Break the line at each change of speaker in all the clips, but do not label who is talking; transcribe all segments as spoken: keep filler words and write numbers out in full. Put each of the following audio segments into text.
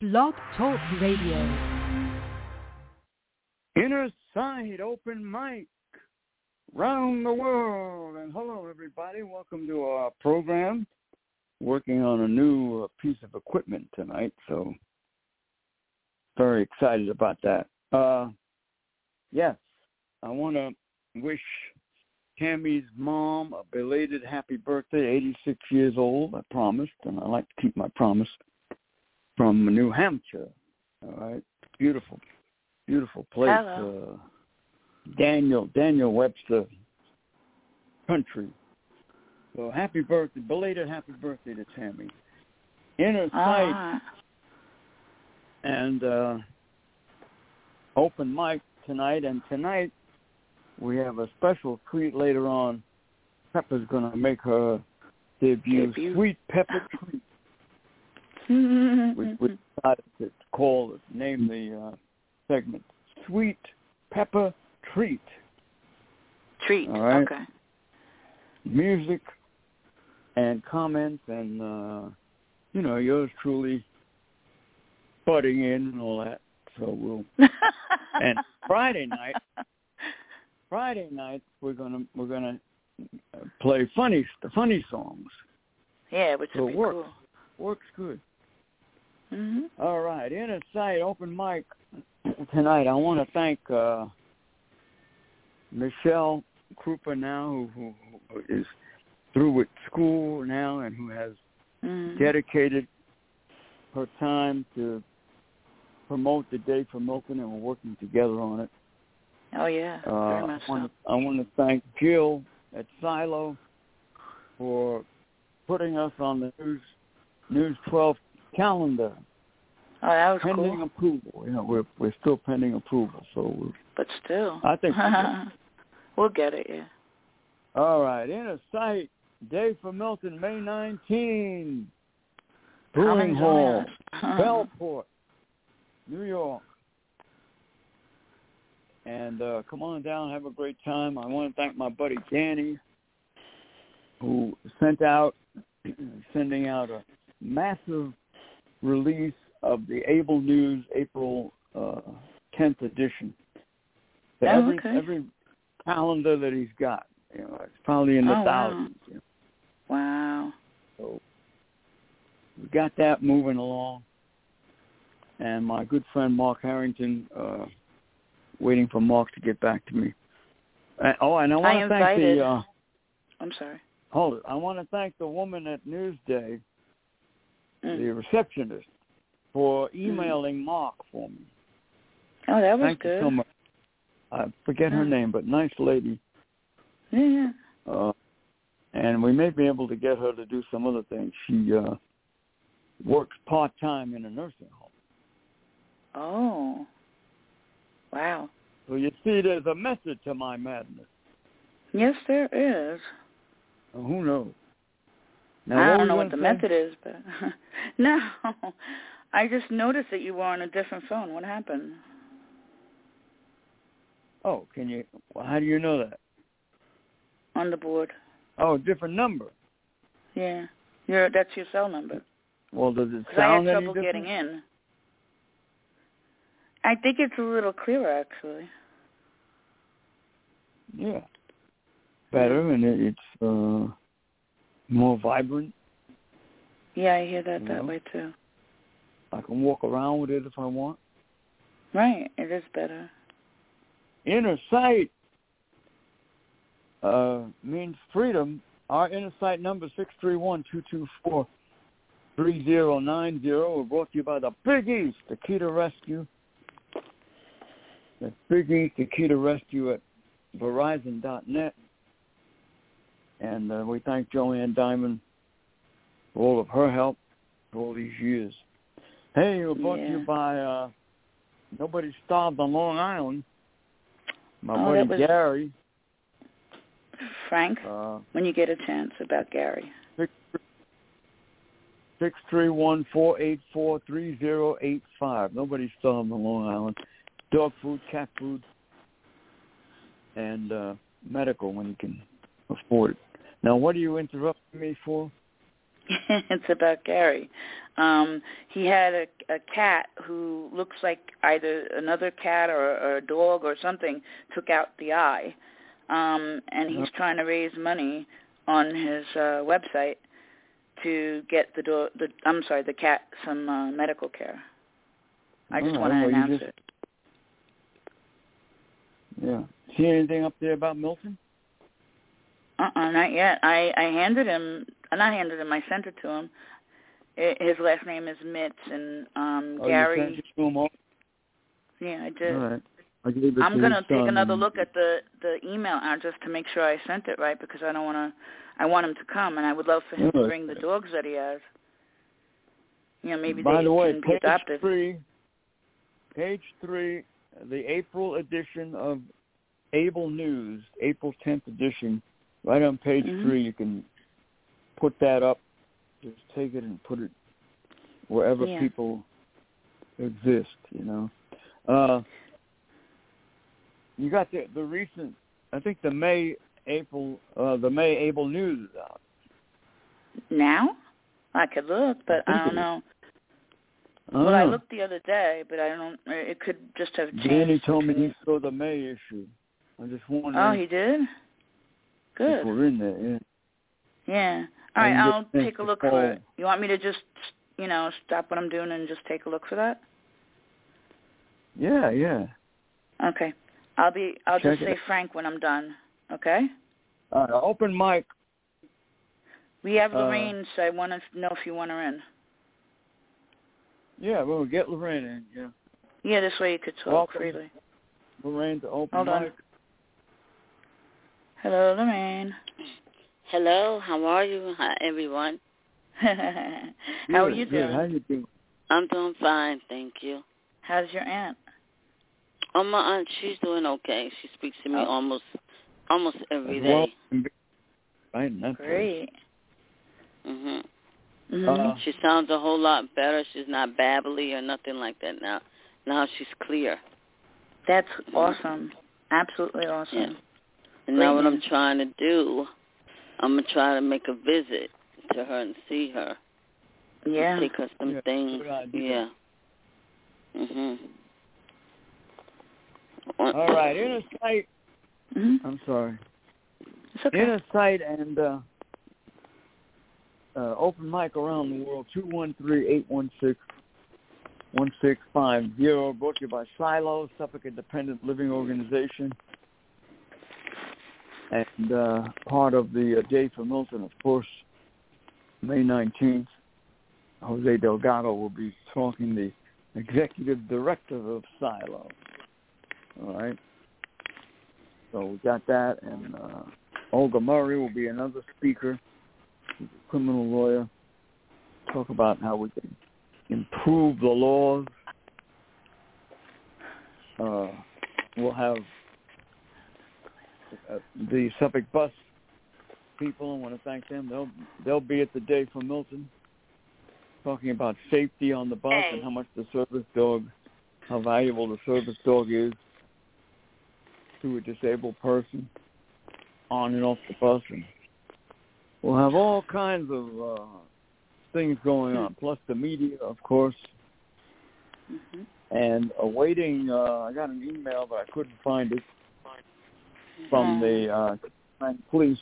Blog Talk Radio.
Inner Sight Open Mic round the world. And hello, everybody. Welcome to our program. Working on a new uh, piece of equipment tonight, so very excited about that. Uh, yes, I want to wish Tammy's mom a belated happy birthday, eighty-six years old, I promised, and I like to keep my promise, from New Hampshire. All right, beautiful, beautiful place.
Hello.
Uh, Daniel, Daniel Webster country. So happy birthday, belated happy birthday to Tammy. Inner Sight
uh.
and uh, open mic tonight, and tonight we have a special treat later on. Pepper's going to make her debut,
debut.
Sweet Pepper Treat. we, we decided to call, name the uh, segment, Sweet Pepper Treat.
Treat,
all right?
Okay.
Music and comments and, uh, you know, yours truly butting in and all that. So we'll... and Friday night, Friday night, we're gonna we're gonna play funny funny songs.
Yeah, which
so
would be
works,
cool.
Works good.
Mm-hmm.
All right, Inner Sight Open Mic tonight. I want to thank uh, Michelle Krupa now, who, who is through with school now and who has
mm-hmm.
dedicated her time to promote the Day for Milton, and we're working together on it.
Oh, yeah,
uh,
very much
I want,
so.
I want to thank Jill at Silo for putting us on the News News twelve calendar.
Oh, that was
pending
cool.
approval. You know, we're we're still pending approval, so we're,
but still,
I think we'll,
we'll get it. Yeah.
All right, Inner Sight Day for Milton, May nineteenth. Brewing Hall, Bellport, New York. And uh, come on down, have a great time. I want to thank my buddy Danny, who sent out, sending out a massive release of the Able News April uh, tenth edition. So
oh,
every,
okay.
every calendar that he's got, you know, it's probably in the
oh,
thousands.
Wow.
You know.
wow.
So we got that moving along. And my good friend Mark Harrington, uh, waiting for Mark to get back to me. Uh, oh, and I want to thank the... Uh,
I'm sorry.
Hold it. I want to thank the woman at Newsday,
mm.
the receptionist, for emailing mm. Mark for me.
Oh, that was
Thank
good.
you so much. I forget her
mm.
name, but nice lady.
Yeah.
Uh, and we may be able to get her to do some other things. She uh, works part-time in a nursing home.
Oh. Wow.
So you see, there's a method to my madness.
Yes, there is.
Well, who knows? Now,
I
what
don't know what
say?
the method is, but no. I just noticed that you were on a different phone. What happened?
Oh, can you? Well, how do you know that?
On the board.
Oh, different number.
Yeah, your that's your cell number.
Well, does it
Because
sound
I had
any
trouble
different?
getting in. I think it's a little clearer, actually.
Yeah, better, and it, it's uh, more vibrant.
Yeah, I hear that
you
that
know?
way, too.
I can walk around with it if I want.
Right, it is better.
Inner Sight uh, means freedom. Our Inner Sight number, six three one, two two four, three zero nine zero. We're brought to you by the Big East, the Key to Rescue. The Big East, the Key to Rescue at Verizon dot net. And uh, we thank Joanne Diamond for all of her help for all these years. Hey, we're brought
yeah.
to you by uh, Nobody Starved on Long Island. My
oh,
buddy
that was
Gary.
Frank,
uh,
when you get a chance, about Gary.
six three one, four eight four, three zero eight five. Nobody Starved on Long Island. Dog food, cat food, and uh, medical when you can afford it. Now, what are you interrupting me for?
It's about Gary. Um, he had a, a cat who looks like either another cat or, or a dog or something took out the eye, um, and he's trying to raise money on his uh, website to get the, do- the I'm sorry, the cat some uh, medical care. I just
All
want
right,
to
well,
announce
just,
it.
Yeah. See anything up there about Milton?
Uh-uh, not yet. I, I handed him, not handed him, I sent it to him. I, his last name is Mitz, and um,
Oh,
Gary.
you sent it to him all?
Yeah, I did.
All right. I gave it
I'm
to
going to
his
take
son
another
and-
look at the, the email address to make sure I sent it right, because I don't want to, I want him to come, and I would love for him
Yeah.
to bring the dogs that he has. You know, maybe
By
they
the way,
can be
page
adopted.
three, page three, the April edition of Able News, April tenth edition, right on page
Mm-hmm.
three, you can put that up. Just take it and put it wherever
Yeah.
people exist, you know. Uh, you got the, the recent, I think the May, April, uh, the May Able News is out.
Now? I could look, but I,
I
don't
think it
know.
Oh.
Well, I looked the other day, but I don't, it could just have changed.
Danny told me
between-
he saw the May issue. I just wondering
Oh, he did? Good.
if we're in there, yeah.
Yeah. All right,
And
I'll
get
take a
to
look
fall.
for it. You want me to just, you know, stop what I'm doing and just take a look for that?
Yeah, yeah.
Okay. I'll be, I'll
Check
just
it
say
out.
Frank when I'm done. Okay?
Uh, open mic.
We have
Uh,
Lorraine, so I want to know if you want her in.
Yeah, we'll get Lorraine in, yeah.
Yeah, this way you could talk
Welcome.
freely.
Lorraine to open
Hold on.
mic.
Hello, Lorraine.
Hello, how are you? Hi, everyone.
How are
Good,
you
good.
doing?
How you doing?
I'm doing fine, thank you.
How's your aunt?
Oh, my aunt, she's doing okay. She speaks to me
Oh.
almost almost every
Well,
day.
right in that place.
Great.
Mhm.
Mm-hmm.
Uh,
She sounds a whole lot better. She's not babbly or nothing like that now. Now she's clear.
That's awesome. Absolutely awesome.
Yeah. And
Great
now what I'm
news.
trying to do, I'm going to try to make a visit to her and see her.
Yeah.
Take her some
Yeah,
things.
good idea.
Yeah. Mhm.
all right, inner sight.
Mm-hmm.
I'm sorry.
It's okay.
Inner sight and uh, uh, open mic around the world. two one three, eight one six, one six five zero. Brought to you by Silo, Suffolk Independent Living Organization. And uh, part of the uh, Day for Milton, of course, May nineteenth. Jose Delgado will be talking, the executive director of Silo. All right. So we got that. And uh, Olga Murray will be another speaker. She's a criminal lawyer. Talk about how we can improve the laws. Uh, we'll have uh, the Suffolk Bus people. I want to thank them. They'll they'll be at the Day for Milton, talking about safety on the bus
Hey.
and how much the service dog, how valuable the service dog is to a disabled person on and off the bus. And we'll have all kinds of uh, things going on, plus the media, of course.
Mm-hmm.
And awaiting, uh, I got an email, but I couldn't find it, from the uh, police.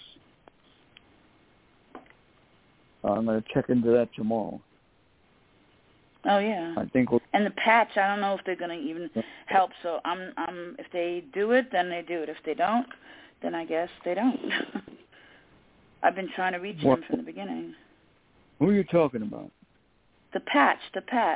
Uh, I'm going to check into that tomorrow.
Oh yeah.
I think we'll,
And the patch, I don't know if they're going to even help. So I'm, I'm. If they do it, then they do it. If they don't, then I guess they don't. I've been trying to reach
What?
them from the beginning.
who are you talking about?
The patch, the patch.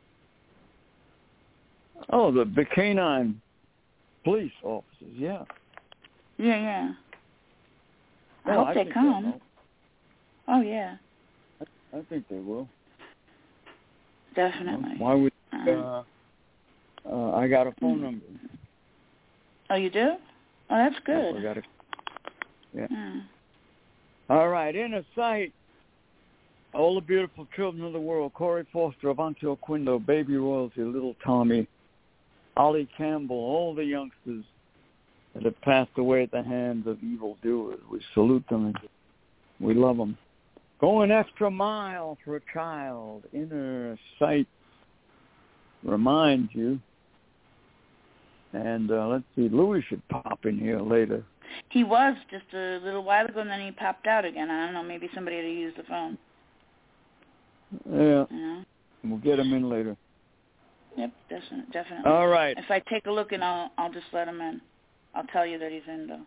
Oh, the, the canine police officers, yeah.
Yeah, yeah. I
Oh,
hope
I
they
think
come.
they'll help.
Oh yeah,
I, I think they will.
definitely.
Why would,
Uh,
uh, uh, I got a phone
Mm.
number.
oh, you do? Oh, that's
Yep,
good.
I got it. Yeah.
Yeah.
All right, inner sight. All the beautiful children of the world. Corey Foster, Avantil Quindo, Baby Royalty, Little Tommy, Ollie Campbell, all the youngsters that have passed away at the hands of evildoers. We salute them and we love them. Going extra mile for a child. Inner sight reminds you. And uh, let's see, Louis should pop in here later.
He was just a little while ago, and then he popped out again. I don't know, maybe somebody had to use the phone.
Yeah.
You know?
We'll get him in later.
Yep, definitely. definitely.
All right.
If I take a look, and I'll, I'll just let him in. I'll tell you that he's in, though.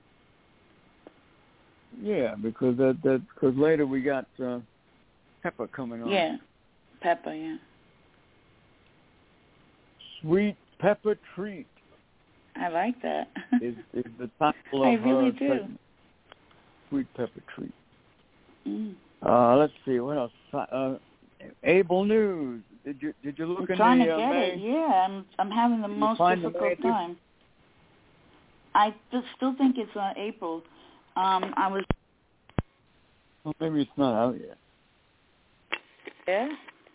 Yeah, because that that because later we got uh, Pepper coming on.
Yeah, Pepper, yeah.
Sweet Pepper Treat.
I like that.
is, is the title of
I really
her
do.
segment. Sweet Pepper Treat.
Mm.
Uh, let's see what else. Uh, Able News. Did you did you look
I'm
in
trying
the
to
uh,
get
May?
it. Yeah, I'm I'm having the
Did
most difficult time. I th- still think it's uh, April. Um, I was.
Well, maybe it's not out yet.
Yeah.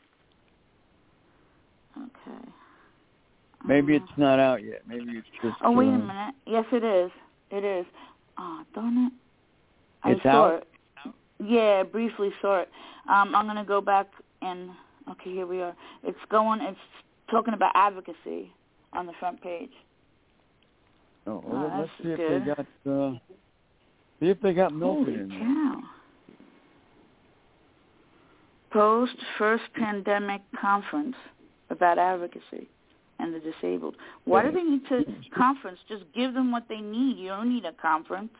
Okay.
Maybe
uh,
it's not out yet. Maybe it's just.
Oh wait
uh,
a minute. Yes, it is. It is. Oh, darn it. I
It's
saw
out?
it. Yeah, briefly saw it. Um, I'm gonna go back and. Okay, here we are. It's going. It's talking about advocacy on the front page.
Oh,
Oh,
well,
that's
let's see if
good.
they got. Uh, see if they got Milton
Holy
in there.
cow. Post first pandemic conference about advocacy and the disabled. Why do they need to conference? Just give them what they need. You don't need a conference.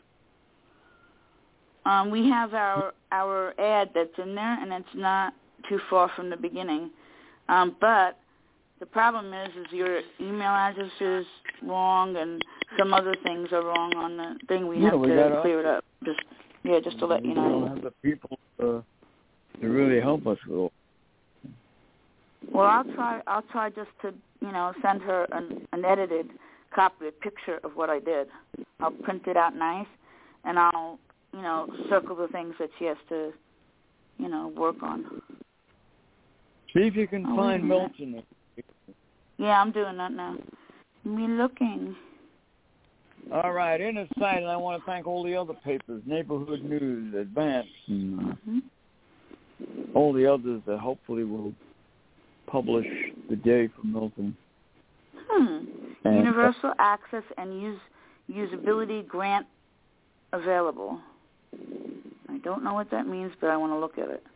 Um, we have our our ad that's in there, and it's not too far from the beginning. Um, but the problem is, is your email address is wrong, and some other things are wrong on the thing. We
Yeah,
have
we
to
gotta
clear it up. Just yeah, just to let you
We don't
know.
have the people uh, to really help us with all.
Well, I'll try. I'll try just to, you know, send her an, an edited copy, a picture of what I did. I'll print it out nice, and I'll, you know, circle the things that she has to, you know, work on.
See if you can
Oh,
find Milton.
Yeah, I'm doing that now. Me looking.
All right, Inner Sight, and I want to thank all the other papers, Neighborhood News, Advance, and uh,
Mm-hmm.
all the others that hopefully will publish the day for Milton.
Hmm.
And,
Universal access and use usability grant available. I don't know what that means, but I want to look at it.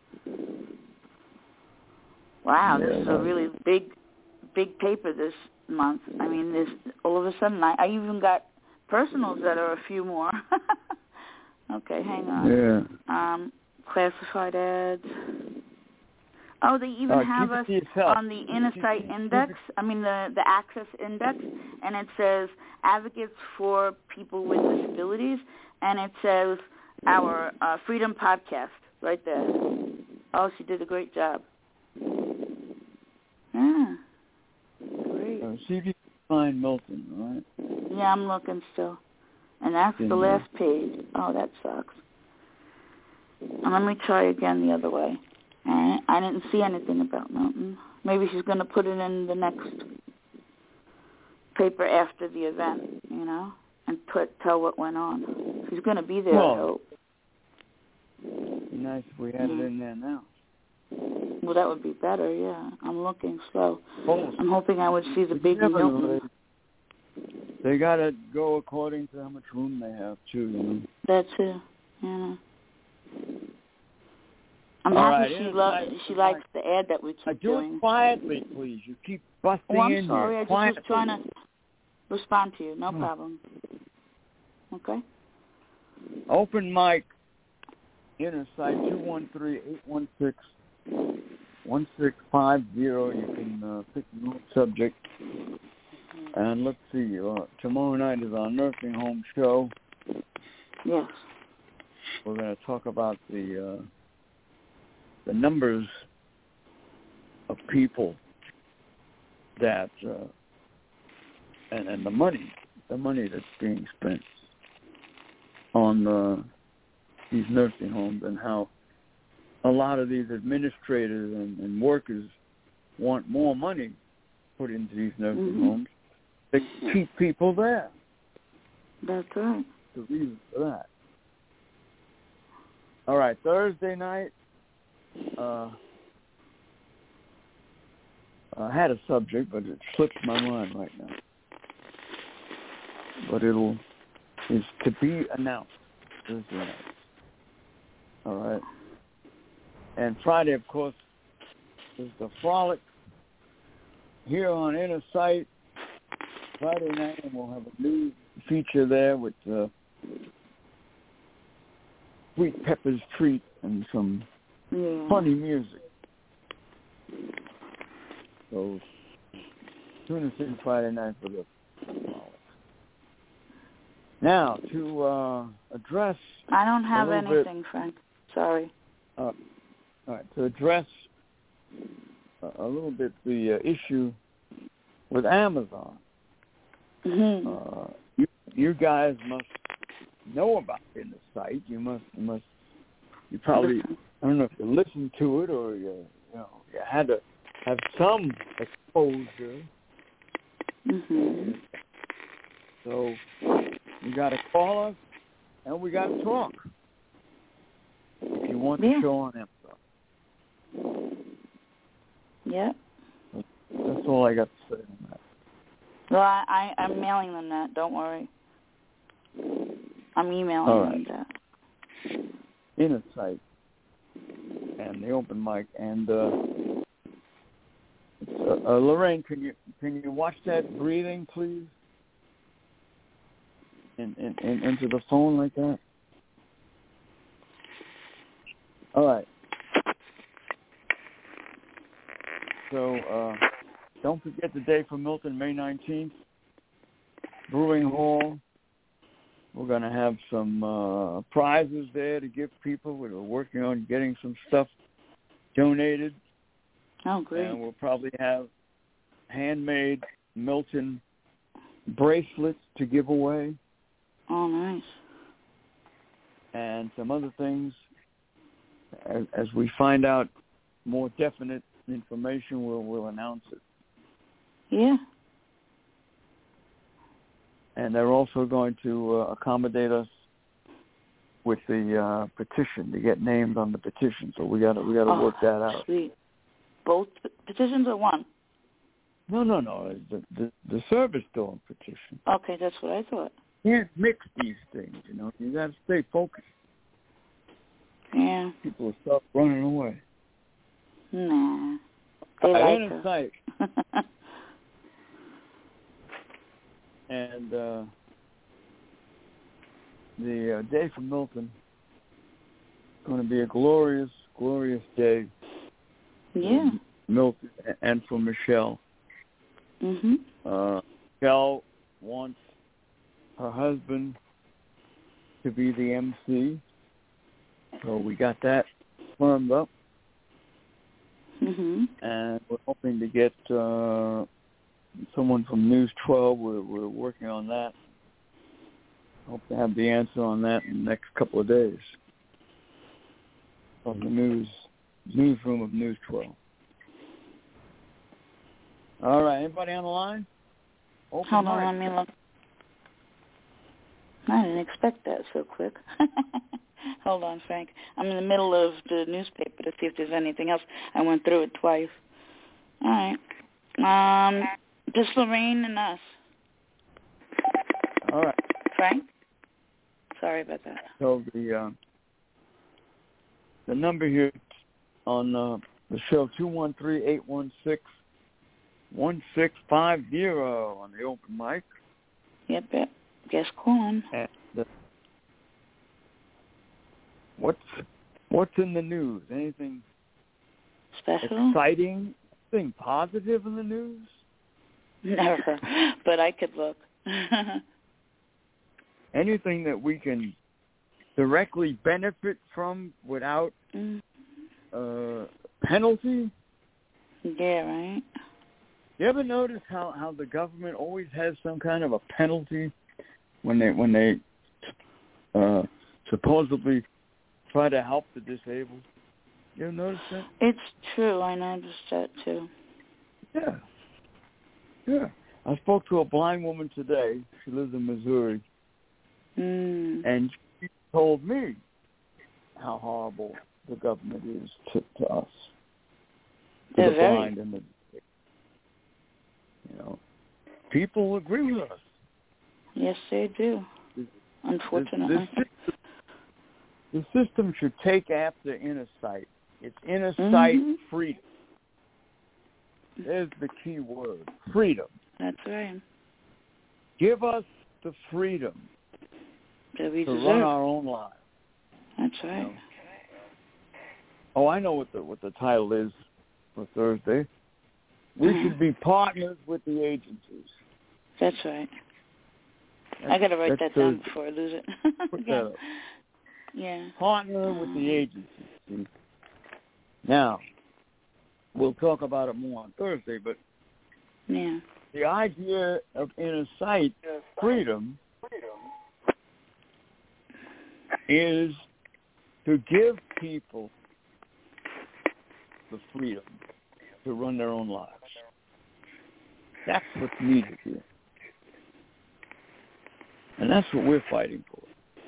Wow,
Yeah,
this is a really big, big paper this month. I mean, this all of a sudden, I, I even got personals that are a few more. Okay, hang on.
Yeah.
Um, classified ads. Oh, they even
uh,
have us on the Inner Sight Index, I mean the, the Access Index, and it says Advocates for People with Disabilities, and it says our uh, Freedom Podcast right there. Oh, she did a great job. Yeah. Great.
Uh, see if you can find Milton, all right?
Yeah, I'm looking still. And that's the last page. Oh, that sucks. And let me try again the other way. All right. I didn't see anything about Milton. Maybe she's going to put it in the next paper after the event, you know, and put tell what went on. She's going to be there,
well,
I hope.
It'd be nice if we had
yeah.
it in there now.
Well, that would be better, yeah. I'm looking slow.
Oh.
I'm hoping I would see the big Milton.
They, they got to go according to how much room they have, too, you know.
That's it, yeah. I'm
All
happy
right,
she
lo-
loves. She likes the ad that we keep
uh, do
doing.
it quietly, please. You keep busting
oh, I'm
in
sorry.
here.
I just
quietly.
was trying to respond to you. No
Hmm.
problem. Okay.
Open mic. Inner Sight two one three, eight one six, one six five zero. You can uh, pick a new subject. And let's see. Uh, tomorrow night is our nursing home show.
Yes.
We're going to talk about the. Uh, the numbers of people that, uh, and, and the money, the money that's being spent on uh, these nursing homes, and how a lot of these administrators and, and workers want more money put into these nursing
mm-hmm.
homes to keep people there.
That's right.
The reason for that. All right, Thursday night, uh, I had a subject, but it slips my mind right now. But it'll is to be announced Thursday night. All right. And Friday, of course, is the Frolic here on Inner Sight. Friday night, and we'll have a new feature there with uh, Sweet Pepper's Treat and some
yeah.
funny music. So tune us in Friday night for the Frolic. Now, to uh, address...
I don't have anything,
bit,
Frank. Sorry.
Uh, all right, to address a, a little bit the uh, issue with Amazon.
Mm-hmm.
Uh, you, you guys must know about it in the site. You must, you must, you probably, I don't know if you listened to it or you, you know, you had to have some exposure.
Mm-hmm.
So you got to call us and we got to talk. If you want
yeah.
the show on Amazon.
Yeah.
That's all I got to say on that.
Well, I, I, I'm mailing them that. Don't worry. I'm emailing
all right.
them that.
Inner Sight and the open mic. And uh, uh, uh, Lorraine, can you can you watch that breathing, please? In, in, in, into the phone like that. All right. So uh, don't forget the day for Milton, May nineteenth. Brewing Hall. We're going to have some uh, prizes there to give people. We're working on getting some stuff donated.
Oh, great.
And we'll probably have handmade Milton bracelets to give away.
Oh, nice.
And some other things. As, as we find out more definite information, we'll, we'll announce it.
Yeah.
And they're also going to uh, accommodate us with the uh, petition to get named on the petition. So we got to we got to
oh,
work that out.
Sweet. Both petitions or one?
No, no, no. The the, the service dog petition.
Okay, that's what I thought.
You can't mix these things. You know, you got to stay focused.
Yeah.
People will start running away.
Nah. They
I
like her.
sight. And uh, the uh, day for Milton is going to be a glorious, glorious day.
Yeah.
For Milton and for Michelle.
Mhm.
Uh, Michelle wants her husband to be the M C, so we got that firmed up.
Mhm.
And we're hoping to get uh, someone from News twelve. We're, we're working on that. Hope to have the answer on that in the next couple of days. From the news newsroom of News twelve. All right, anybody on the line? Open
Hold on,
mic.
let me look. I didn't expect that so quick. Hold on, Frank. I'm in the middle of the newspaper to see if there's anything else. I went through it twice. All right. Um, just Lorraine and us.
All right.
Frank? Sorry about that.
So the uh, the number here on uh, the show, two one three, eight one six, one six five zero on the open mic.
Yep, yep. Guess calling.
And uh, what's what's in the news? Anything
special?
Exciting? Anything positive in the news?
Never, but I could look.
Anything that we can directly benefit from without
mm.
uh, penalty?
Yeah, right.
You ever notice how, how the government always has some kind of a penalty when they when they uh, supposedly try to help the disabled? You ever notice that?
It's true. I noticed that too.
Yeah. Yeah. I spoke to a blind woman today. She lives in Missouri.
Mm.
And she told me how horrible the government is to, to us, to
They're
the
very.
blind and the, you know, people agree with us.
Yes, they do. Unfortunately.
The, the, system, the system should take after inner sight. It's inner
Mm-hmm.
sight freedom. There's the key word, freedom.
That's right.
Give us the freedom
That we
to
deserve.
run our own lives.
That's right.
You know? Oh, I know what the what the title is for Thursday. We
Mm.
should be partners with the agencies.
That's right.
That's,
I got to write that down
Thursday.
before I lose it.
Put
yeah.
that up.
yeah.
Partner with the agencies. See? Now, we'll talk about it more on Thursday, but
Yeah.
the idea of inner sight freedom is to give people the freedom to run their own lives. That's what's needed here. And that's what we're fighting for.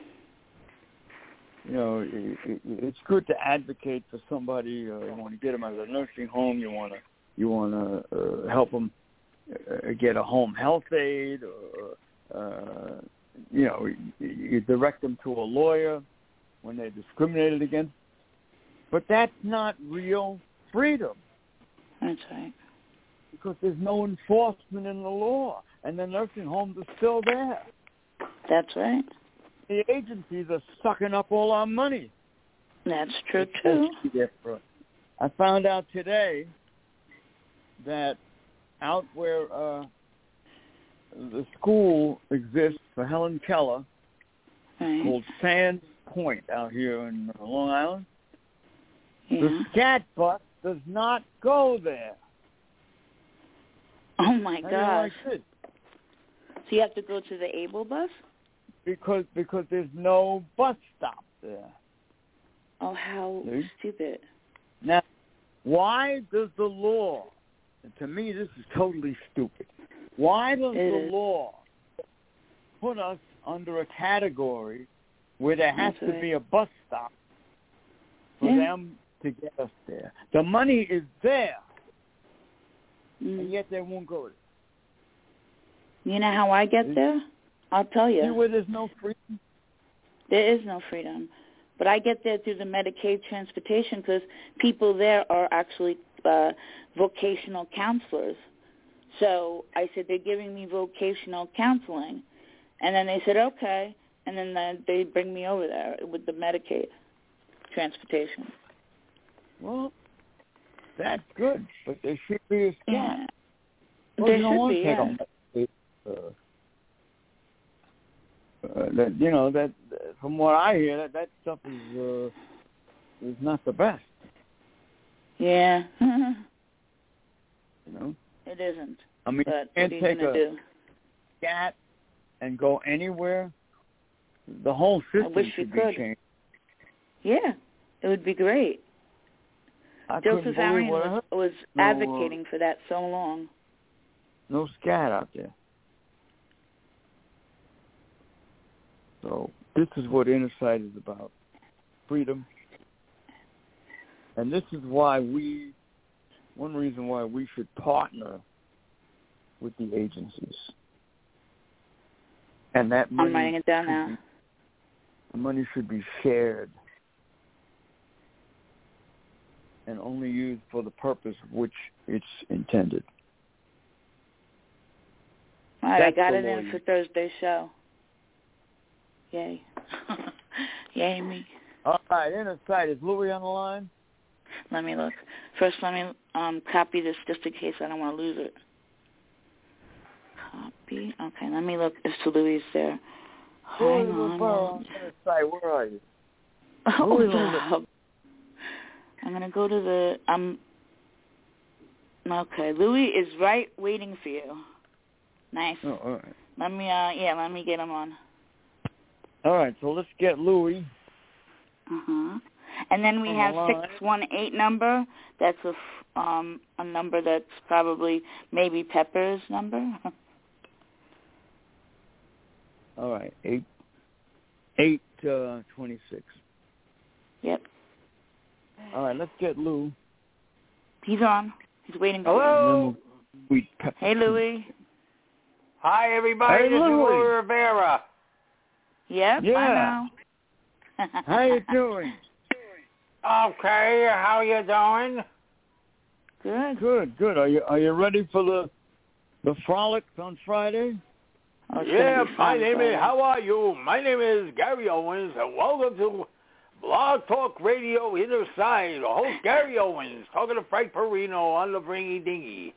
You know, it, it, it's good to advocate for somebody. Uh, you want to get them out of the nursing home. You want to you want to uh, help them uh, get a home health aide, or uh, you know, you, you direct them to a lawyer when they're discriminated against. But that's not real freedom.
That's right.
Because there's no enforcement in the law, and the nursing homes are still there.
That's right.
The agencies are sucking up all our money.
That's true,
It's
too.
supposed to be there for us. I found out today that out where uh, the school exists for Helen Keller,
Right.
called Sands Point out here in uh, Long Island,
Yeah.
the SCAT bus does not go there.
Oh, my
How do you
gosh.
like this?
So you have to go to the Able bus?
Because because there's no bus stop there.
Oh, how
See?
stupid.
Now, why does the law, and to me this is totally stupid, why does
It
the
is.
law put us under a category where there has
That's
to
right.
be a bus stop for
Yeah.
them to get us there? The money is there,
Mm.
and yet they won't go there.
You know how I get there? I'll tell
See
you.
where there's no freedom?
There is no freedom. But I get there through the Medicaid transportation because people there are actually uh, vocational counselors. So I said, they're giving me vocational counseling. And then they said, okay. And then uh, they bring me over there with the Medicaid transportation.
Well, that's good, but there should be a SCAT.
Yeah.
Well,
There
you don't
should
want
be,
to take
yeah.
on that, uh, uh, that you know that from what I hear that that stuff is uh, is not the best.
Yeah.
You know,
It isn't.
I mean,
But
you
what
can't
are you
take
going to
a
do?
SCAT and go anywhere. The whole system
wish you
should be
could.
changed.
Yeah. It would be great.
I couldn't
Joseph
believe
Arian
what I
was,
heard.
was
No, uh,
advocating for that so long.
No SCAT out there. So this is what Inner Sight is about: freedom. And this is why we, one reason why we should partner with the agencies. And that money,
I'm writing it down
should
now.
be- the money should be shared and only used for the purpose of which it's intended.
All right, I
That's
got
the
it in
lawyer.
for Thursday's show. Yay. Yay me.
All right, Inner Sight. Is Louis on the line?
Let me look. First, let me um, copy this just in case I don't want to lose it. Copy. Okay, let me look if Louis is there.
Louis
Hang on.
LeBeau, Inner Sight, where are you?
Oh,
Louis
Bob. I'm going to go to the... Um, okay, Louis is right waiting for you. Nice.
Oh, all right.
Let me, uh, yeah, let me get him on.
All right, so let's get Louis.
Uh-huh. And then we
On
have
the line.
six one eight number. That's a, f- um, a number that's probably maybe Pepper's number.
All right, eight, eight uh, twenty-six.
Yep.
All right, let's get Lou.
He's on. He's waiting for
Hello.
We'll, we
Hey, Louie.
Hi, everybody.
Hey,
this
Louie.
is Louie Rivera.
Yep,
Yeah.
I know.
How you doing?
Okay, how you doing?
Good.
Good, good. Are you are you ready for the the frolics on Friday?
Oh, it's
Yeah,
gonna be
my
fun,
name
Friday.
is, how are you? My name is Gary Owens, and welcome to Blog Talk Radio Inner Side. Host Gary Owens, talking to Frank Perino on the Bringy Dingy.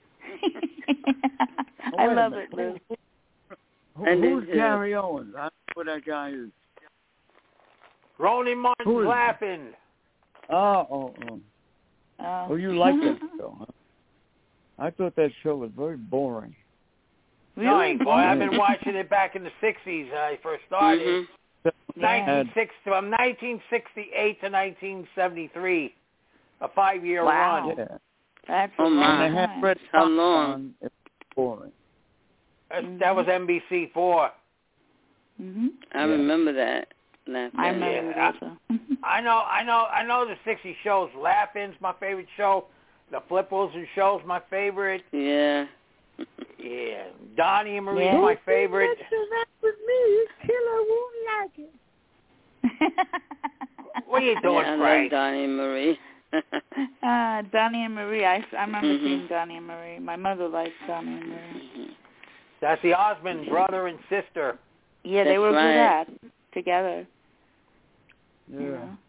I
Wait a
love
minute.
it, Lou.
Who,
And
who's
it's, uh,
Gary Owens? I don't know who that guy is.
Ronnie Martin's
Who is-
laughing.
Oh, oh, oh.
Oh,
Oh, you like that show, huh? I thought that show was very boring.
No,
Really?
boy, I've been watching it back in the sixties when I first started.
Mm-hmm.
nineteen sixty, from nineteen sixty-eight to nineteen seventy-three, a five-year
Wow.
run.
Yeah.
That's
Oh,
a
my.
long
When they had
time.
Red
How
Fox
long?
on, it was boring.
That's, that was N B C four.
Mm-hmm.
I
Yeah.
remember that. That
I
band.
remember
Yeah,
it also.
I know, I know, I know the sixties shows. Laughing's my favorite show. The Flip Wilson Show's my favorite.
Yeah.
Yeah, Donnie and Marie's
Yeah.
my favorite.
with me, Killer won't like it.
What are you doing,
yeah, I
Frank?
love Donnie and Marie.
uh, Donnie and Marie. I, I remember
Mhm.
seeing Donnie and Marie. My mother liked Donnie and Marie.
That's the Osmond brother and sister.
Yeah, they
That's
were
right.
good at together.
Yeah.
You know.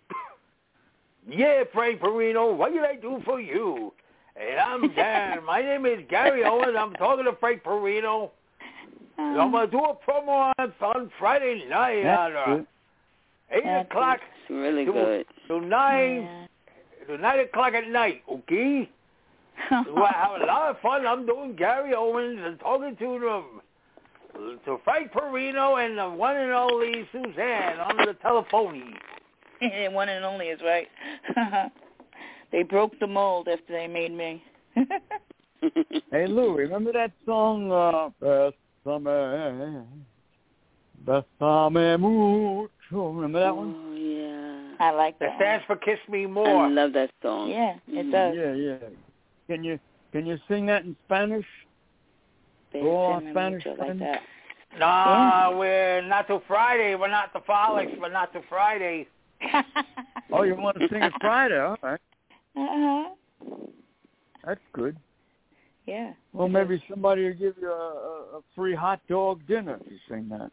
Yeah, Frank Perino, what did I do for you? And I'm Dan. My name is Gary Owens. I'm talking to Frank Perino. And I'm
Uh,
going to do a promo on, on Friday night
That's
at uh,
good.
eight
That's
o'clock
It's really
to,
good.
to nine
yeah.
to nine o'clock at night, okay? We'll have a lot of fun. I'm doing Gary Owens and talking to them, to Frank Perino and the one and only Suzanne on the telephone.
One and only is right. They broke the mold after they made me.
Hey, Lou, remember that song, uh, Bésame, Bésame mucho? Remember that one?
Oh, yeah.
I like
That
that.
stands for Kiss Me
I
More.
love that
one.
song.
Yeah, it
Mhm.
does.
Yeah, yeah. Can you can you sing that in Spanish?
They
Go on,
sing
Spanish
mucho like
friend.
that.
Nah, we're not till Friday. We're not the Frolics, but not till Friday.
Oh, you want to sing it Friday? All right.
Uh-huh.
That's good.
Yeah.
Well, maybe somebody will give you a, a, a free hot dog dinner if you sing that.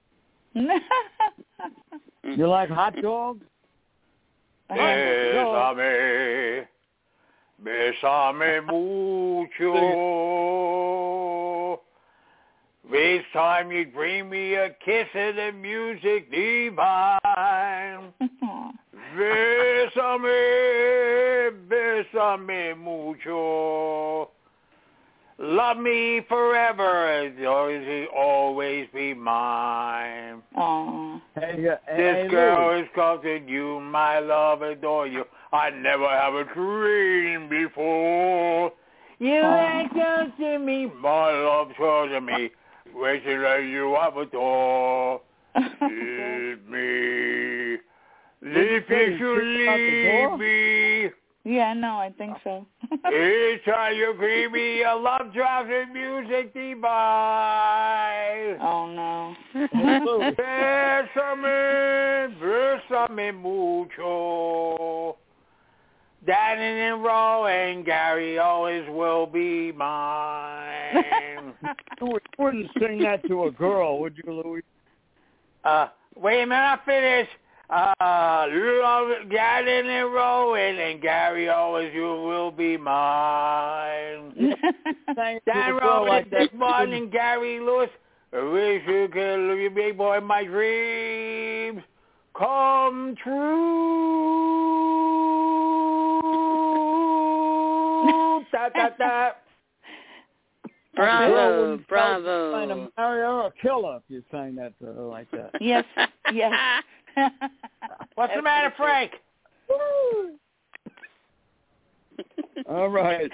You like hot dogs?
Bésame, bésame mucho. This time you bring me a kiss and the music divine. Bésame, bésame mucho. Love me forever, as always, always be mine.
Aw.
Hey, uh,
This
hey,
girl
Lou.
is causing you, my love, adore you. I never have a dream before. You ain't to me, my love chosen me. Wishing that you have a door. Leave me. If you should leave me.
Yeah, no, I think so.
Each time you greet me, your love drops in music divine.
Oh, no.
Bésame, bésame mucho. Danny and Roe and Gary always will be mine.
You wouldn't sing that to a girl, would you, Louis?
uh, wait a minute, I finish. Uh, love Danny and Roe and Gary always you will be mine.
Sing
Dan
to a girl
Rowe,
like
Dick
that.
Martin, and Gary Lewis. I wish you could live your big boy, my dreams come true. Da, da, da.
Bravo,
Trying
bravo.
to marry her or kill her if you sang that to her like that.
Yes, yes.
What's the matter, Frank?
All right.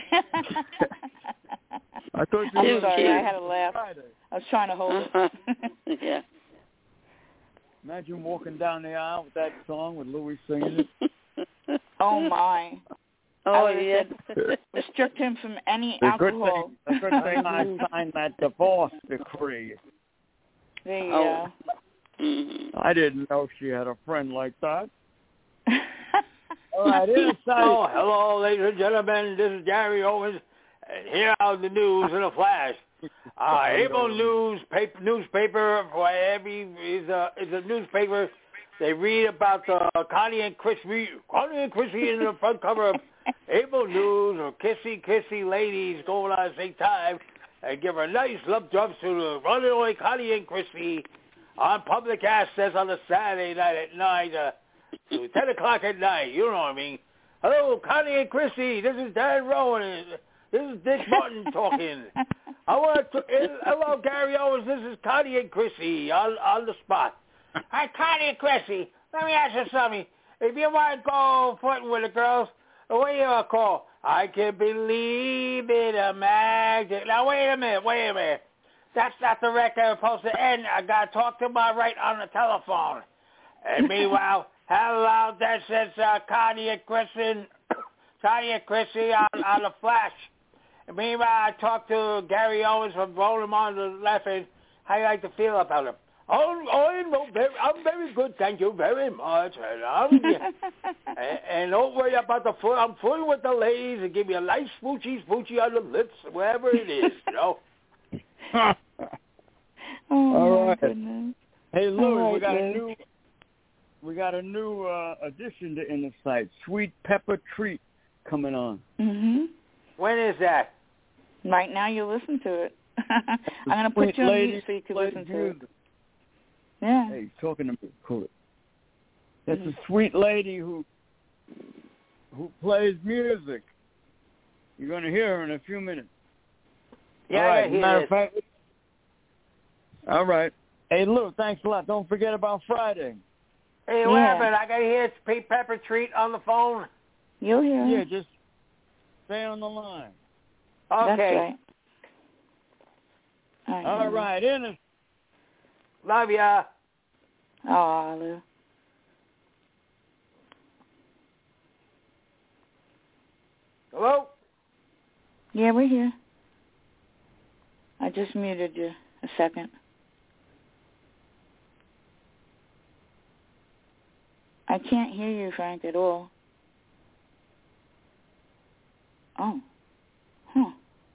I thought you
I'm
were
sorry,
cute.
I had a laugh.
Friday.
I was trying to hold
Uh-huh.
it.
Yeah.
Imagine walking down the aisle with that song with Louis singing it.
Oh, my.
Oh,
I
yeah.
said, restrict him from any
The
alcohol.
good thing, the good thing I signed that divorce decree.
There you
Oh.
go.
Mm-hmm.
I didn't know she had a friend like that. All right, inside.
Oh, hello, ladies and gentlemen. This is Gary Owens. And here are the news in a flash. Uh, Able News paper, newspaper for every is a is a newspaper. They read about uh, Connie and Chris, Connie and Chrissy in the front cover of Able News, or kissy kissy ladies going on at the same time and give a nice love jumps to the running away Connie and Chrissy on public access on a Saturday night at nine uh, to ten o'clock at night. You know what I mean? Hello, Connie and Chrissy. This is Dan Rowan. This is Dick Martin talking. I want to. Hello, Gary Owens. This is Connie and Chrissy on on the spot. Hi, Connie and Chrissy. Let me ask you something. If you want to go footing with the girls, what do you call? I can believe in a magic. Now, wait a minute. Wait a minute. That's not the record I'm supposed to end. I got to talk to my right on the telephone. And meanwhile, hello, this is uh, Connie and Chrissy, Connie and Chrissy on, on the Flash. And meanwhile, I talked to Gary Owens from Rolling on the Left. And how you like to feel about him? Oh, oh I'm, very, I'm very good, thank you very much. And, I'm, and, and don't worry about the foot. I'm fooling with the ladies and give you a nice smoochy, smoochy on the lips, wherever it is, you know.
Oh,
All right.
goodness.
Hey, Louis,
All right,
we got
Liz.
a new we got a new uh, addition to Inner Sight, Sweet Pepper Treat, coming on.
Mm-hmm.
When is that?
Right now, you listen to it. I'm going to put
Sweet
you on
lady
mute so you can
plays
listen to it.
music.
Yeah.
Hey, he's talking to me. Cool. It's
Mm-hmm.
a sweet lady who who plays music. You're going to hear her in a few minutes.
Yeah,
all right.
yeah,
Matter
he
of fact. All right. Hey, Lou, thanks a lot. Don't forget about Friday.
Hey, what
Yeah.
happened? I got to hear Sweet Pepper Treat on the phone.
You'll hear
Yeah,
it.
just stay on the line.
Okay.
That's right. All right.
All right. In it.
Love ya.
Oh, Lou.
Hello?
Yeah, we're here. I just muted you a second. I can't hear you, Frank, at all. Oh. Huh.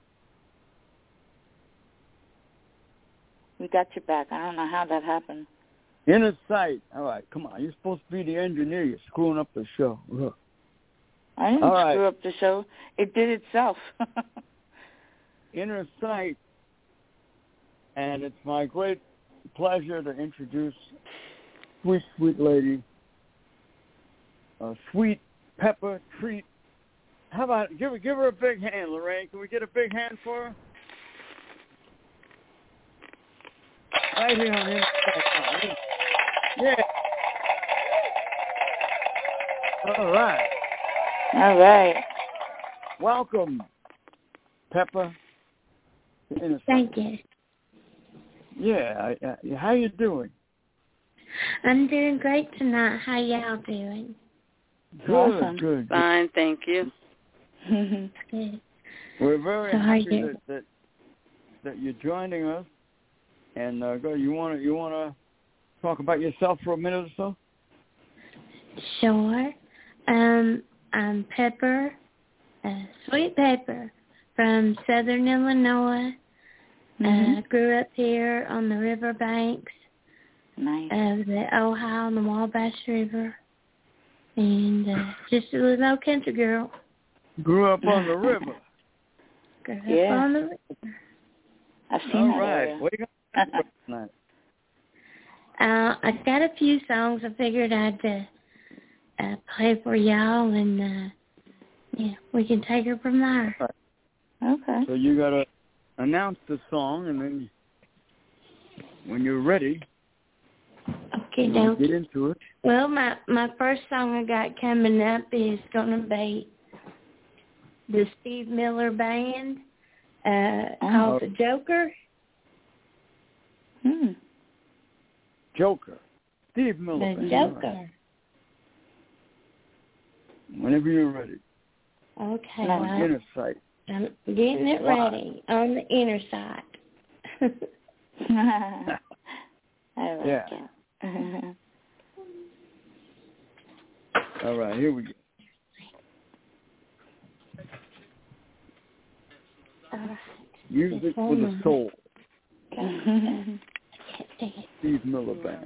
We got you back. I don't know how that happened.
Inner Sight. All right, come on. You're supposed to be the engineer. You're screwing up the show. Look.
I didn't
All right.
screw up the show. It did itself.
Inner Sight. And it's my great pleasure to introduce sweet, sweet lady, a Sweet Pepper Treat. How about, give her, give her a big hand, Lorraine. Can we get a big hand for her? Right here on Inner Sight. Yeah. All right.
All right.
Welcome, Pepper. to Inner Sight.
Thank you.
Yeah. I, I, how you doing?
I'm doing great tonight. How y'all doing?
Good,
Awesome.
good.
Fine, thank you.
Good.
We're very
So how
happy
you-
that, that that you're joining us. And uh, go. You want to you want to talk about yourself for a minute or so?
Sure. Um, I'm Pepper, uh, Sweet Pepper, from Southern Illinois.
Mhm.
Uh, grew up here on the river banks
Nice.
of the Ohio and the Wabash River, and uh, just a little old country girl.
Grew up on the river.
Grew up
Yeah.
on the river.
I've seen
All
that
right.
area.
What are you going to do tonight?
Uh, I got a few songs I figured I'd uh, uh, play for y'all, and uh, yeah, we can take her from there.
Okay.
So you got to announce the song, and then when you're ready,
Okay,
we'll
don't.
get into it.
Well, my my first song I got coming up is gonna be the Steve Miller Band, uh,
Oh.
called The Joker.
Hmm.
Joker. Steve Miller.
The
Band.
Joker.
Whenever you're ready.
Okay.
On
well,
inner sight.
I'm getting it ready on the inner side.
I like
yeah.
it.
All right, here we go.
All right.
Music for the soul.
Okay.
Steve Miller Band.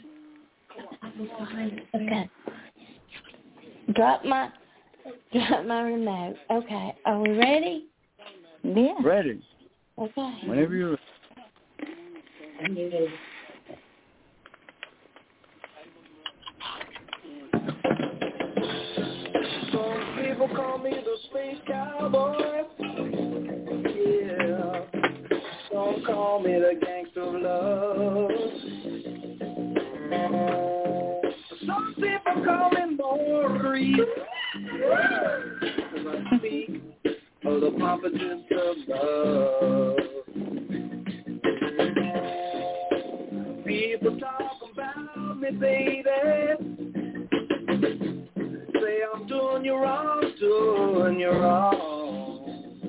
Okay. Drop my drop my remote. Okay. Are we ready?
Yeah.
Ready.
Okay.
Whenever you're ready.
Some people call me the space cowboy. Yeah. Some call me the gangster of love. Some people call me Maurice. Cause I speak of the properties of love. People talk about me, baby. Say I'm doing you wrong, doing you wrong.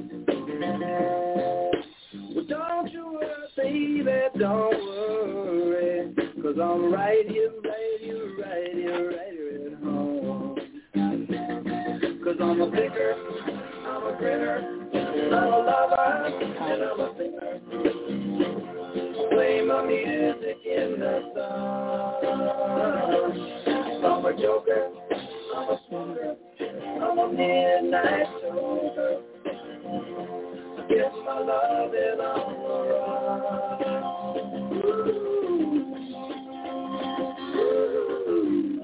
Well, don't you worry, baby, don't worry. Cause I'm right here, right here, right here, right here at home. Cause I'm a picker, I'm a grinner, I'm a lover, and I'm a singer. Play my music in the sun. I'm a joker, I'm a smoker, I'm a midnight smoker. Get my love in on the run. Ooh. Ooh.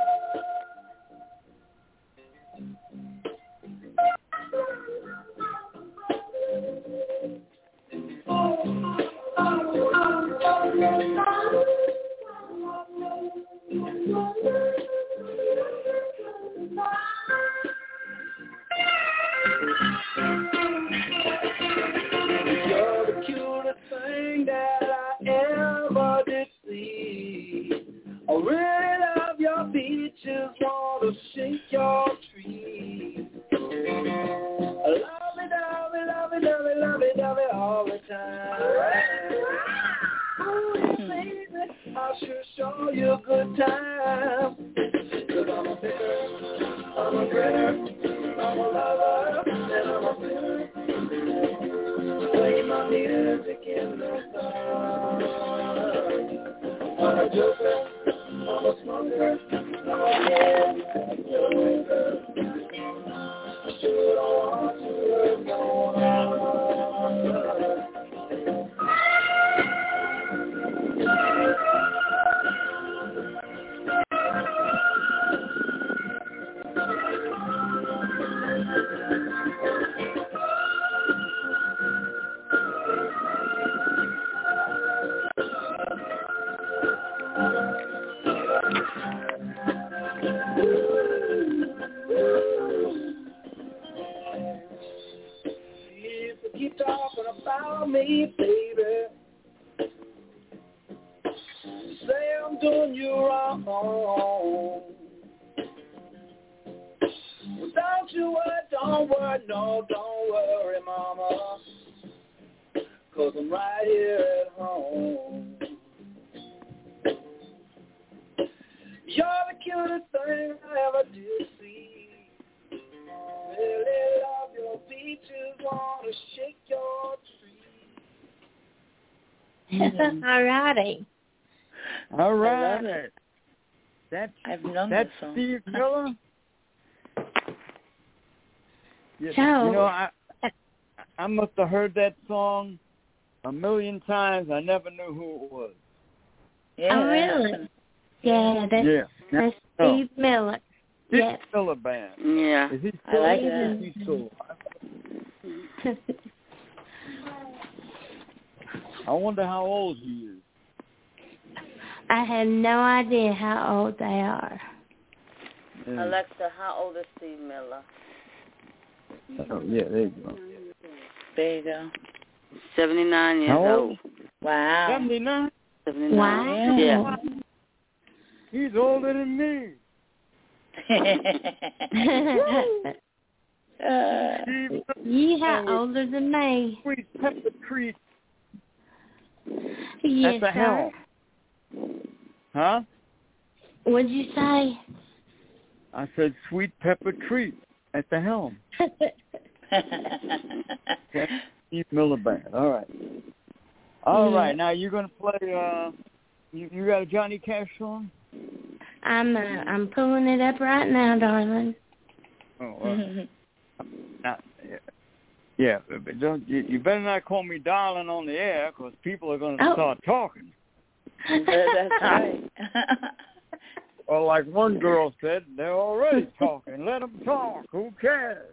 You're the cutest thing that I ever did see. I really love your beaches, wanna shake your tree. I love it, love it, love it, love it, love it, love it all the time. Oh, baby, I sure show you a good time. Cause I'm a bitter, I'm a grinner, I'm a lover, and I'm a sinner. Play my music in the sun. I'm a joker, I'm a smoker, I'm a midnight joker. I sure don't want to go on. People keep talking about me, baby. Say I'm doing you wrong. Well, don't you worry, don't worry, no, don't worry, mama. Cause I'm right here at home. You're the cutest thing I ever did see. Really love your beaches, wanna shake your tree.
All righty.
All right. That's
I've known
that's
this song.
Steve Miller. Yeah,
So,
you know, I I must have heard that song a million times. I never knew who it was.
Yeah.
Oh, really? Yeah, that's,
Yeah.
that's
Oh.
Steve Miller.
Steve
Yes.
Miller Band.
Yeah.
Is he
I
still
like
alive?
that.
He's still alive. I wonder how old he is.
I have no idea how old they are.
Yeah.
Alexa, how old is Steve Miller?
Oh, yeah, there you go.
There you go.
seventy-nine years
How old?
old.
Wow.
seventy-nine?
seventy-nine.
Wow.
Yeah.
He's older than me.
uh,
Yeehaw, older than me.
Sweet pepper treat
Yes,
at the
sir.
helm. Huh?
What'd you say?
I said sweet pepper treat at the helm. Okay. Steve Miller Band. All right. All
Yeah.
right. Now you're gonna play. Uh, you, you got a Johnny Cash song?
I'm uh, I'm pulling it up right now, darling.
Oh. Uh, not, yeah. Yeah. But don't, you, you better not call me darling on the air, because people are gonna
Oh.
start talking.
That's right.
Or like one girl said, they're already talking. Let them talk. Who cares?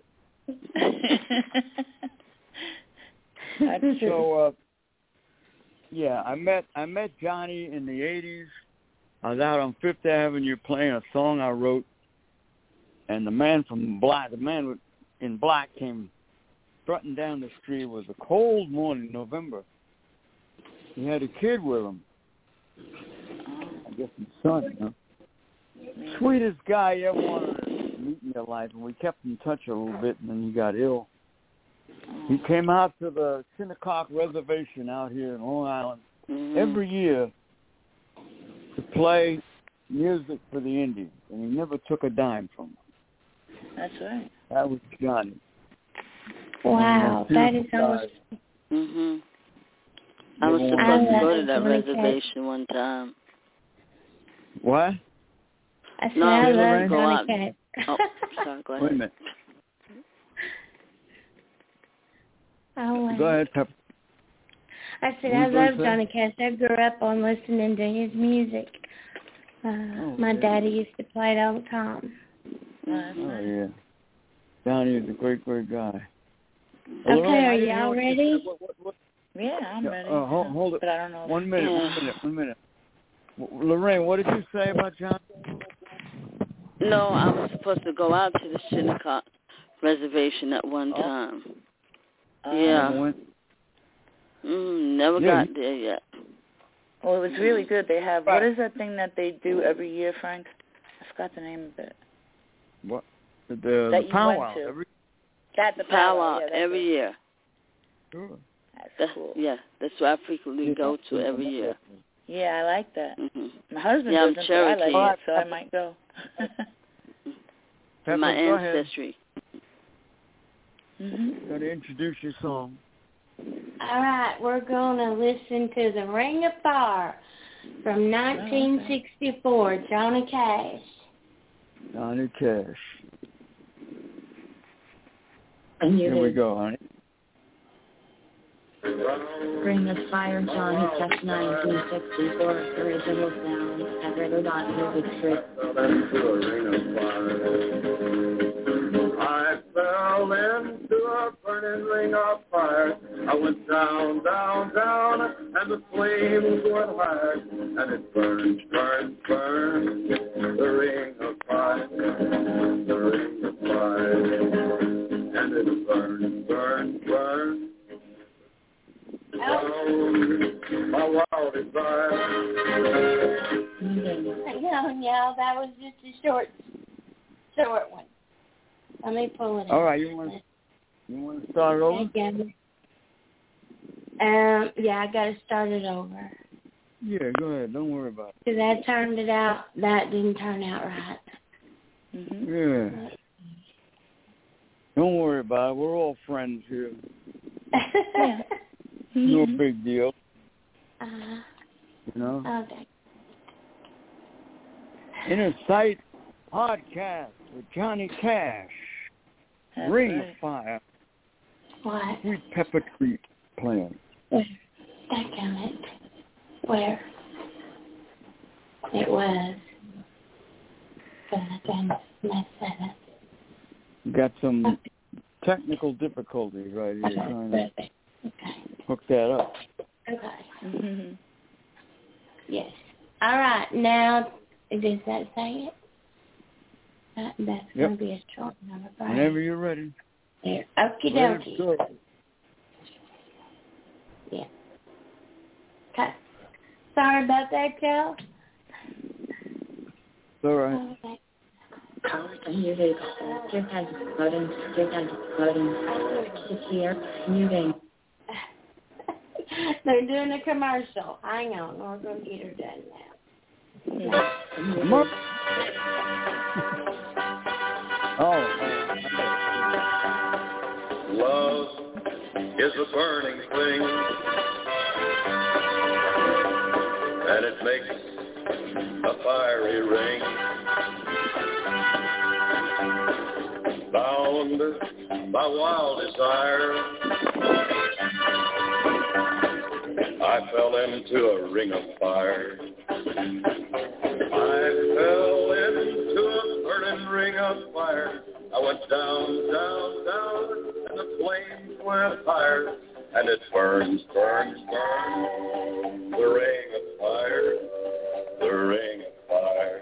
So, uh, yeah, I met I met Johnny in the eighties. I was out on Fifth Avenue playing a song I wrote, and the man from Black, the man in black, came strutting down the street. It was a cold morning, November. He had a kid with him. I guess his son, you know. Sweetest guy you ever wanted to meet in your life, and we kept in touch a little bit, and then he got ill. He came out to the Shinnecock Reservation out here in Long Island
Mm-hmm.
every year to play music for the Indians, and he never took a dime from them.
That's right.
That was Johnny.
Wow, that is almost.
Mhm. I was
Never
supposed
wanted
to
to
go
meet
to that
Johnny Cash.
reservation one time.
What?
I said
No,
I
Taylor
love
Rain?
Go
Johnny
out.
Cash.
Oh, sorry. Go
Wait a
ahead.
minute.
Oh, wow.
Go ahead, Pepper.
I said
What
I
was you gonna
love
say?
Johnny Cash. I grew up on listening to his music. Uh,
Oh,
my
yeah.
daddy used to play it all the time.
Oh, yeah. Johnny is a great, great guy.
Okay,
Lorraine, I
are
didn't hear
y'all
what you
ready?
said. What, what, what?
Yeah, I'm
Yeah,
ready.
uh, hold, hold it.
But I don't know.
One minute,
Yeah.
one minute, one minute. W- Lorraine, what did you say about Johnny?
No, I was supposed to go out to the Shinnecock Reservation at one
Oh.
time.
Uh,
Yeah.
Never went?
Mm, never
Yeah,
got there yet.
Well, it was really good. They have,
Right.
what is that thing that they do every year, Frank? I forgot the name of it.
What? The, the,
That
the
you
powwow.
went to.
Every,
That's the
Powwow
powwow. Yeah, that's
every
it.
year.
sure.
That's
That's,
cool.
Yeah, that's what I frequently
Yeah,
go to
yeah,
every
that's
year.
it.
Yeah, I like that.
hmm
My husband
Yeah, I'm
doesn't, but I like
Cherokee.
it, so I might go.
Pepper,
My
go ahead.
ancestry.
Mhm.
Got to introduce your song.
All right, we're going to listen to The Ring of Fire from nineteen sixty-four, Johnny Cash.
Johnny Cash.
And
Here we go, honey.
Ring of Fire, Johnny Cash, nineteen sixty-four, original sound, ever dot music strip.
I fell into a burning ring of fire. I went down, down, down, and the flames went higher. And it burned, burned, burned, the ring of fire, the ring of fire. And it burned, burned, burned. Down my wild desire.
Hang on, y'all. That was just a short, short one. Let me pull it up.
All right, you want you want to start it over?
Again. Um, yeah, I got to start it over.
Yeah, go ahead. Don't worry about it.
Because I turned it out. That didn't turn out right.
Mhm.
Yeah. Don't worry about it. We're all friends here.
Yeah.
No
Mhm.
big deal,
uh,
you know.
okay.
Inner Sight Podcast with Johnny Cash.
That's
Ring
right.
of Fire.
What?
Sweet Pepper Treat playing.
Where? That it. Where? It was. But I done messed that up.
Got some technical difficulties right here trying to
Okay.
hook that up.
Okay.
Mhm.
Yes. All right. Now, does that say it? That, that's
Yep.
going to be a short number. Right?
Whenever you're ready.
There. Okie
Ready to
dokie.
go.
Yeah. Okay. Sorry about that, Joe.
It's all right.
Okay.
music, just as button, just as button, just here, moving.
They're doing a commercial. Hang on, we're going to get her done now.
Look. Oh.
Love is a burning thing, and it makes a fiery ring. Bound by wild desire, I fell into a ring of fire. I fell into a burning ring of fire. I went down, down, down, and the flames went higher. And it burns, burns, burns, the ring of fire, the ring of fire.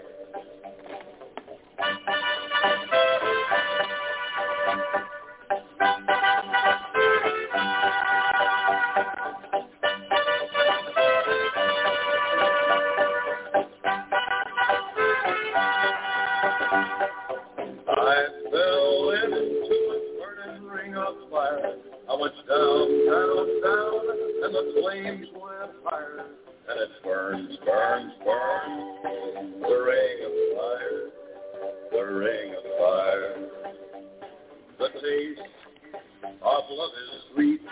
I went down, down, down, and the flames went higher, and it burns, burns, burns, the ring of fire, the ring of fire. The taste of love is sweet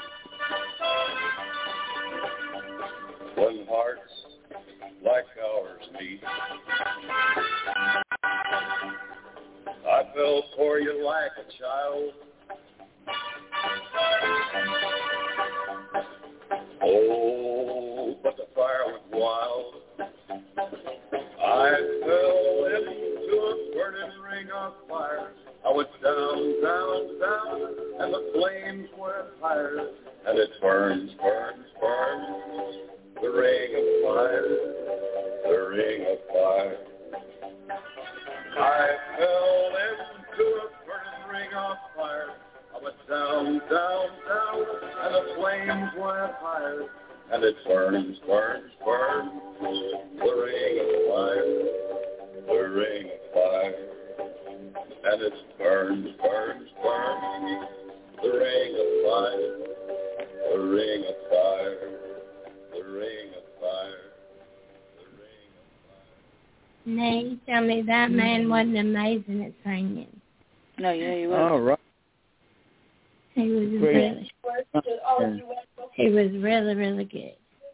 when hearts like ours meet. I fell for you like a child. Oh, but the fire went wild. I fell into a burning ring of fire. I went down, down, down, and the flames went higher. And it burns, burns, burns, the ring of fire, the ring of fire. I fell into a burning ring of fire. I went down, down, down, and the flames went higher. And it burns, burns, burns, the ring of fire, the ring of fire. And it burns, burns, burns, the ring of fire, the ring of fire, the ring of fire, the ring of fire.
Nay, tell me that man wasn't amazing at singing.
No, yeah, you was.
All right.
He was really, he was really, really good.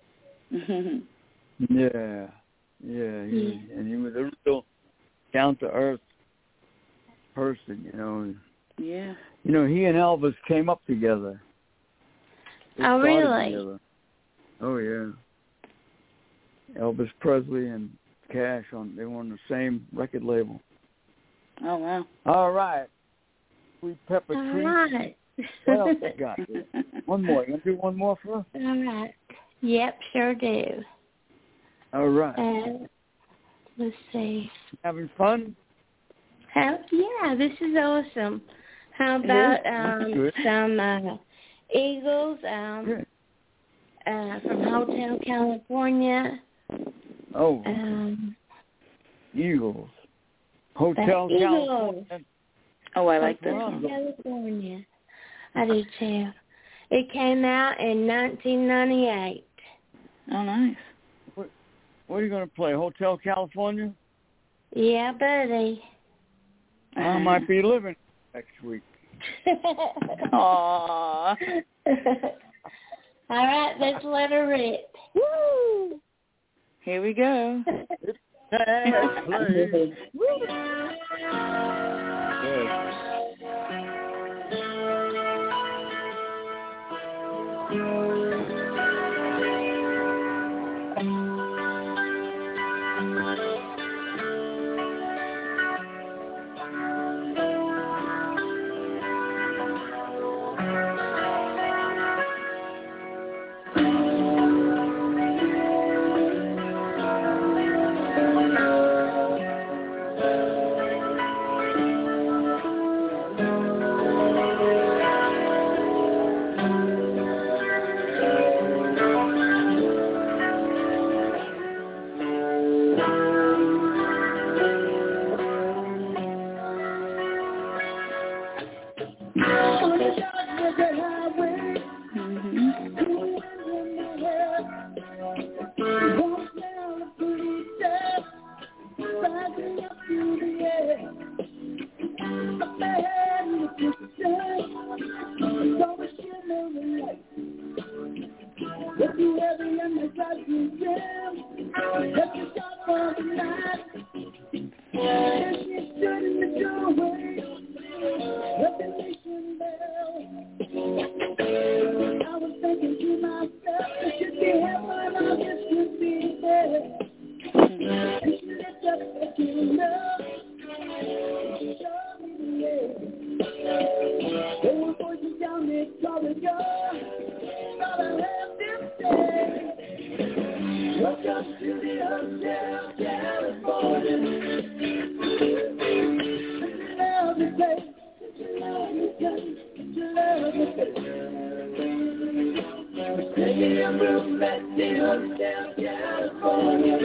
Yeah, yeah, he,
Yeah.
and he was a real down-to-earth person, you know.
Yeah.
You know, he and Elvis came up together. They
Oh,
started
really?
together. Oh, yeah. Elvis Presley and Cash, on they were on the same record label.
Oh, wow.
All right. Sweet Pepper
All
Tree.
right.
What else you got here? One more. You want to do one more for us?
All right. Yep, sure do.
All right.
Uh, let's see.
Having fun?
How, yeah, this is awesome. How about um,
Good.
some uh, Eagles um,
Good.
uh, from Hotel California?
Oh,
Um,
Eagles. Hotel
the Eagles.
California.
Oh, I like this
Hotel
one.
California. I do too. It came out in nineteen ninety-eight.
Oh, nice.
What, what are you going to play? Hotel California?
Yeah, buddy.
I might be living next week.
Aww.
All right, let's let her rip. Woo!
Here we go.
Hey, play.
If you ever in the classroom gym, let you stop for the night. And she stood in the doorway, recognition bell. I was thinking to myself, it should be heaven or this would be hell. And she looked up at you, love. She showed me the way. There were voices down the corridor. Thought I heard them say, welcome to the Hotel California. Love the place. Love the place. Love the place. Taking a room at the Hotel California.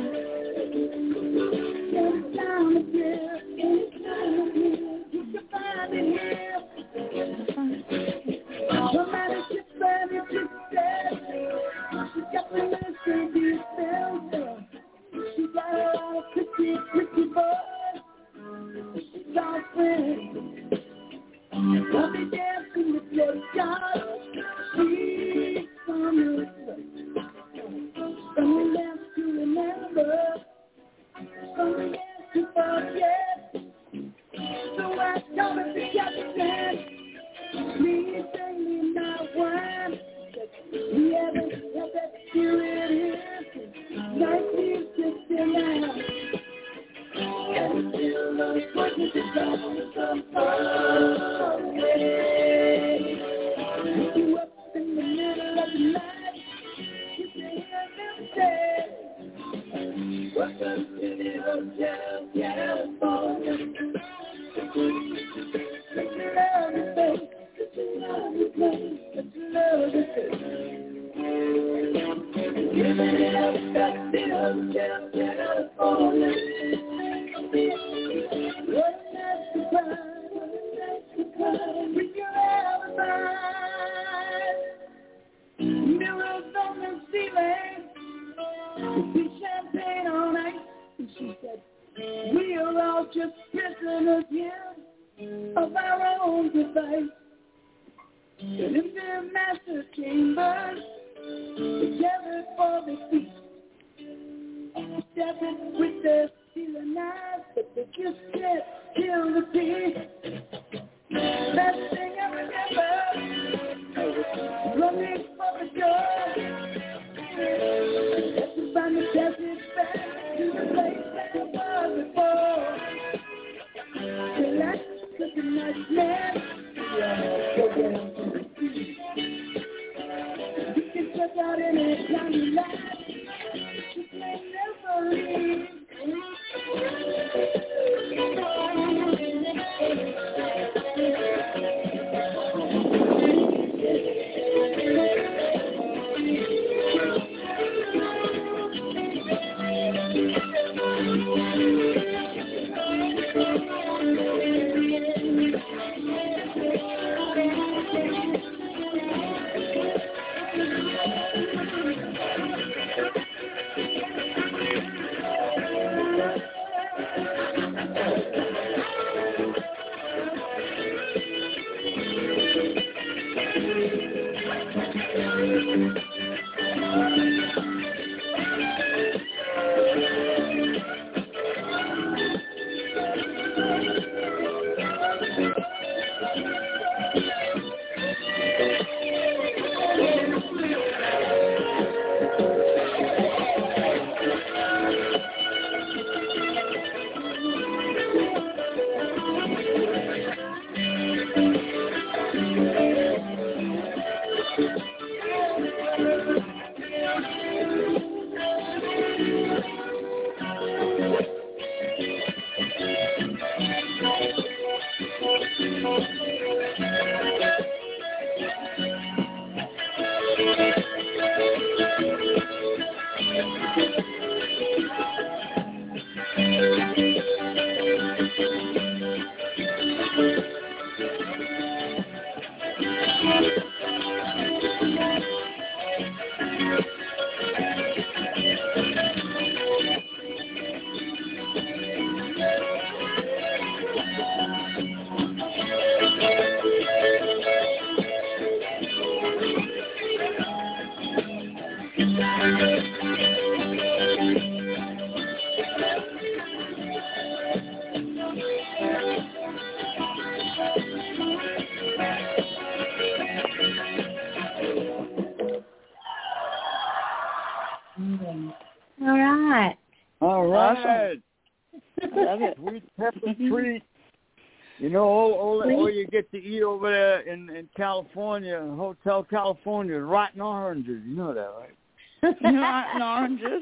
Anytime again, anytime again, you can find it here. No matter she found it, she said, she got the Mercedes Benz. She got a lot of pretty, pretty boys. She's all friends. I'll be dancing with your God. She's from the from the dance to remember, from the dance to forget. So I don't be captain. Please bring me my wine. We haven't had that spirit here since nineteen sixty-nine. And still those voices are coming from far away. Pick you up in the middle of the night. You can hear them say, welcome to the Hotel California. Such a lovely place, such a lovely place, such a lovely place. Give it up at the Hotel California. What a night to cry, what a night to cry with your alibi. Mirrors on the ceiling, with champagne on ice. And she said, we are all just prisoners here of our own device. And in their master chambers, together for the feast, stepping with their stealing knives, but they just can't kill the peace. Best thing I remember, running for the door. Just to find the desert back to the place that I was before. Relax, cause a nice man. Go get him to the street. You can check out any time you like. Just may never leave.
All right.
All right.
Love it.
Sweet pepper treat. You know, all, all, all you get to eat over there in, in California, Hotel California, is rotten oranges. You know that, right?
Rotten oranges.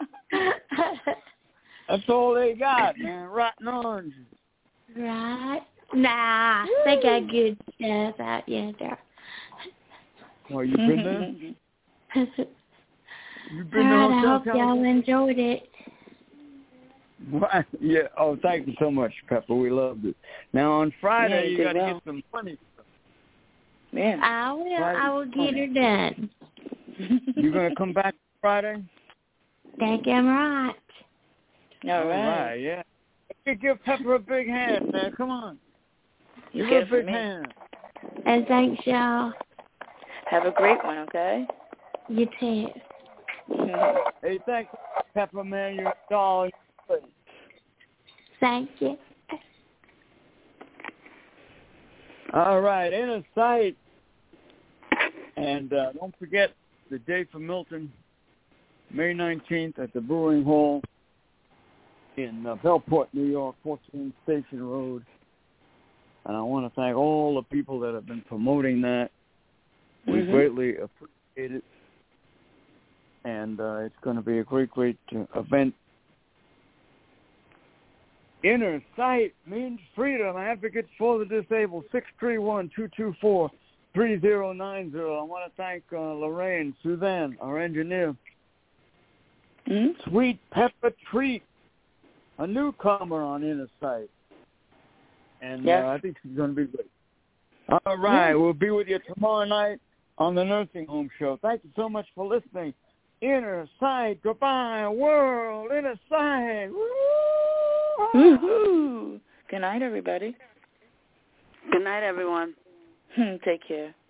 That's all they got, man. Rotten oranges.
Right. Nah, they got good stuff out there.
Well, you been there? You been
All right,
to
I
Hotel
hope y'all
California?
enjoyed it.
What? Yeah. Oh, thank you so much, Pepper. We loved it. Now on Friday,
Yeah, you
you
did
got to
well.
get some funny stuff.
Yeah.
I will.
Friday.
I will get her done.
You gonna come back Friday?
Think I'm right.
All
All
right.
right. Yeah. You give Pepper a big hand, man. Come on.
You
Give
get
her
it
a
for
big
me.
hand.
And thanks, y'all.
Have a great one, okay?
You too.
Hey, thanks, Pepper, man. You're a doll.
Thank you.
All right, Inner Sight. And uh, don't forget the day for Milton, May nineteenth at the Brewing Hall in uh, Bellport, New York, fourteen Station Road. And I want to thank all the people that have been promoting that. We
Mm-hmm.
greatly appreciate it. And uh, it's going to be a great, great uh, event. Inner Sight means freedom. Advocates for the disabled, six three one, two two four, three zero nine zero. I want to thank uh, Lorraine, Suzanne, our engineer.
Mm-hmm.
Sweet Pepper Treat, a newcomer on Inner Sight. And
Yes.
uh, I think she's going to be great. All right.
Yeah.
We'll be with you tomorrow night on the Nursing Home Show. Thank you so much for listening. Inner Sight. Goodbye, world. Inner Sight. Woo!
Woo-hoo. Good night, everybody.
Good night, everyone.
Take care.